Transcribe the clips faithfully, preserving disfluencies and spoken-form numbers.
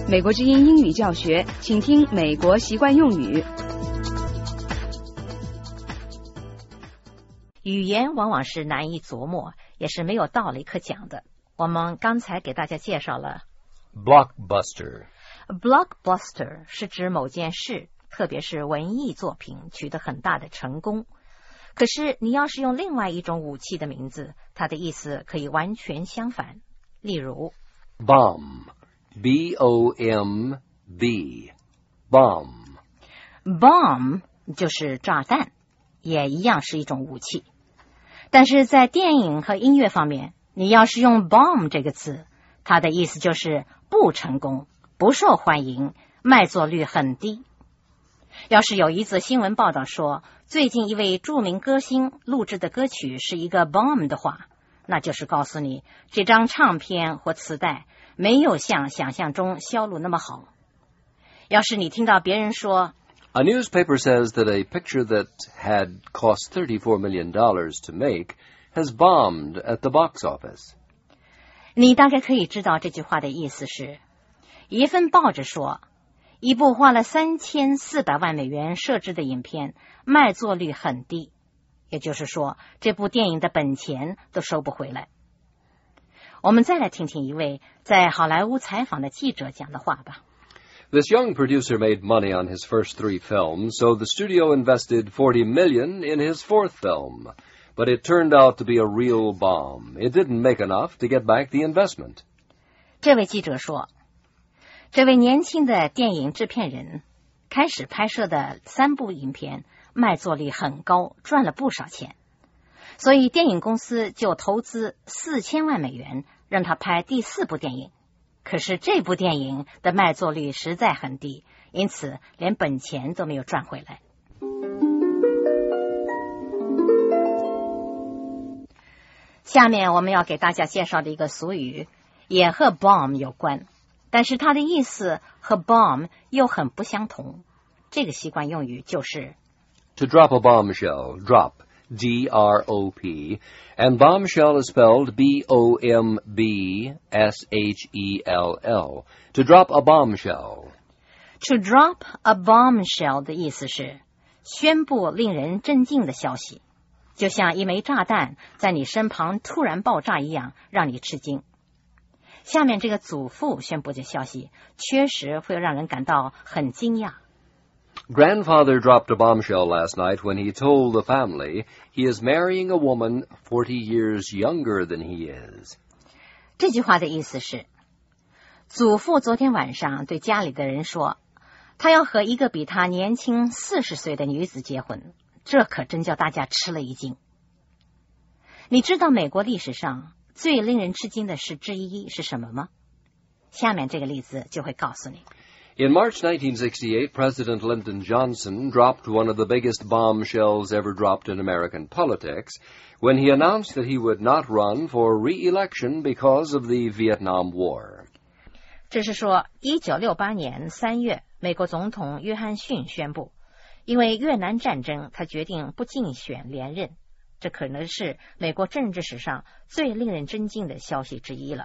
美国之音英语教学，请听美国习惯用语。 语言往往是难以琢磨，也是没有道理可讲的。我们刚才给大家介绍了 Blockbuster. Blockbuster 是指某件事，特别是文艺作品取得很大的成功。可是你要是用另外一种武器的名字，它的意思可以完全相反。例如 Bomb. B O M B. Bomb. Bomb 就是炸弹，也一样是一种武器。但是在电影和音乐方面，你要是用 bomb 这个词，它的意思就是不成功，不受欢迎，卖座率很低。要是有一则新闻报道说，最近一位著名歌星录制的歌曲是一个 bomb 的话，那就是告诉你，这张唱片或磁带没有像想象中销路那么好。要是你听到别人说 A newspaper says that a picture that had cost thirty-four million dollars to make has bombed at the box office. 你大概可以知道这句话的意思是，一份报纸说，一部花了三千四百万美元设置的影片卖座率很低，也就是说，这部电影的本钱都收不回来。我们再来听听一位在好莱坞采访的记者讲的话吧。 This young producer made money on his first three films, so the studio invested forty million dollars in his fourth film. But it turned out to be a real bomb. It didn't make enough to get back the investment. 这位记者说，这位年轻的电影制片人开始拍摄的三部影片卖座率很高，赚了不少钱，所以电影公司就投资四千万美元让他拍第四部电影。可是这部电影的卖座率实在很低，因此连本钱都没有赚回来。下面我们要给大家介绍的一个俗语也和 bomb 有关，但是它的意思和 bomb 又很不相同。这个习惯用语就是 To drop a bombshell. Drop. D R O P. And bombshell is spelled B O M B S H E L L. To drop a bombshell. To drop a bombshell 的意思是宣布令人震惊的消息，就像一枚炸弹在你身旁突然爆炸一样，让你吃惊。下面这个祖父宣布的消息确实会让人感到很惊讶。 Grandfather dropped a bombshell last night when he told the family he is marrying a woman forty years younger than he is. 这句话的意思是，祖父昨天晚上对家里的人说，他要和一个比他年轻四十岁的女子结婚，这可真叫大家吃了一惊。你知道美国历史上最令人吃惊的事之一是什么吗？下面这个例子就会告诉你。 In March nineteen sixty-eight, President Lyndon Johnson dropped one of the biggest bombshells ever dropped in American politics when he announced that he would not run for re-election because of the Vietnam War. 这是说一九六八年三月，美国总统约翰逊宣布，因为越南战争，他决定不竞选连任。这可能是美国政治史上最令人震惊的消息之一了。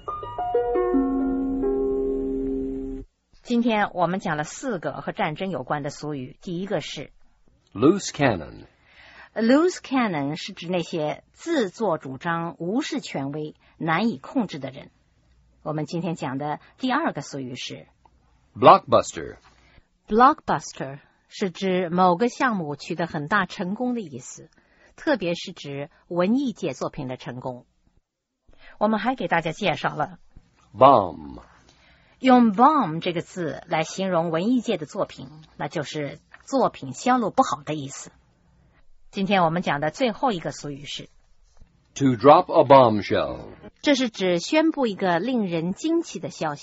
今天我们讲了四个和战争有关的俗语，第一个是 Loose cannon. Loose cannon 是指那些自作主张、无视权威、难以控制的人。我们今天讲的第二个俗语是 Blockbuster. Blockbuster 是指某个项目取得很大成功的意思，特别是指文艺界作品的成功。我们还给大家介绍了 Bomb. 用 bomb 这个字来形容文艺界的作品，那就是作品销路不好的意思。今天我们讲的最后一个俗语是 To drop a bombshell. 这是指宣布一个令人惊奇的消息。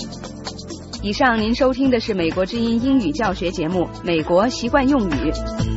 以上您收听的是美国之音英语教学节目《美国习惯用语》。